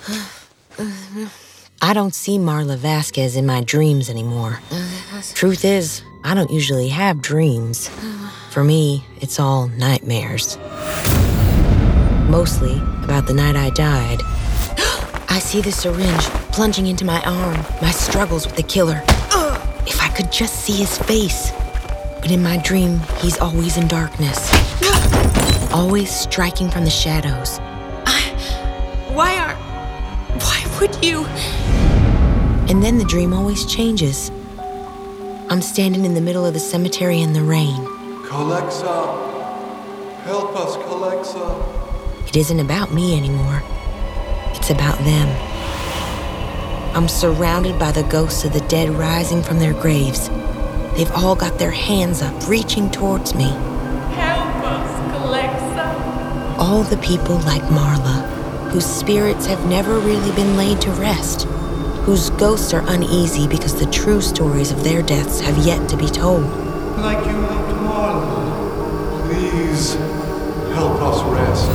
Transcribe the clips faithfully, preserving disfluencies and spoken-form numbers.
I don't see Marla Vasquez in my dreams anymore. Truth is, I don't usually have dreams. For me, it's all nightmares. Mostly about the night I died. I see the syringe plunging into my arm, my struggles with the killer. If I could just see his face. But in my dream, he's always in darkness. Always striking from the shadows. I, why are... Why would you... And then the dream always changes. I'm standing in the middle of the cemetery in the rain. Calexa! Help us, Calexa! It isn't about me anymore. It's about them. I'm surrounded by the ghosts of the dead rising from their graves. They've all got their hands up, reaching towards me. Help us, Calexa! All the people like Marla, whose spirits have never really been laid to rest, whose ghosts are uneasy because the true stories of their deaths have yet to be told. Like you helped Marla. Please, help us rest.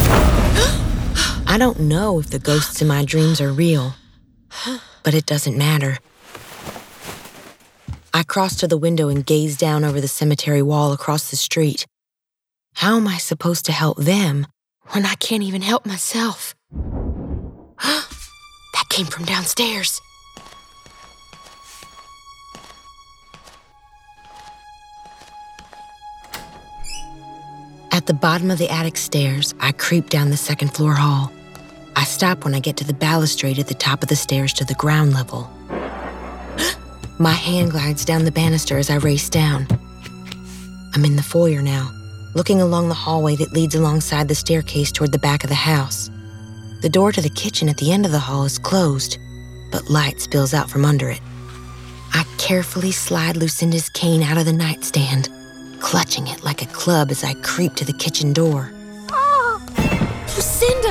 I don't know if the ghosts in my dreams are real, but it doesn't matter. I cross to the window and gaze down over the cemetery wall across the street. How am I supposed to help them when I can't even help myself? That came from downstairs. At the bottom of the attic stairs, I creep down the second floor hall. I stop when I get to the balustrade at the top of the stairs to the ground level. My hand glides down the banister as I race down. I'm in the foyer now, looking along the hallway that leads alongside the staircase toward the back of the house. The door to the kitchen at the end of the hall is closed, but light spills out from under it. I carefully slide Lucinda's cane out of the nightstand, clutching it like a club as I creep to the kitchen door. Oh, Lucinda!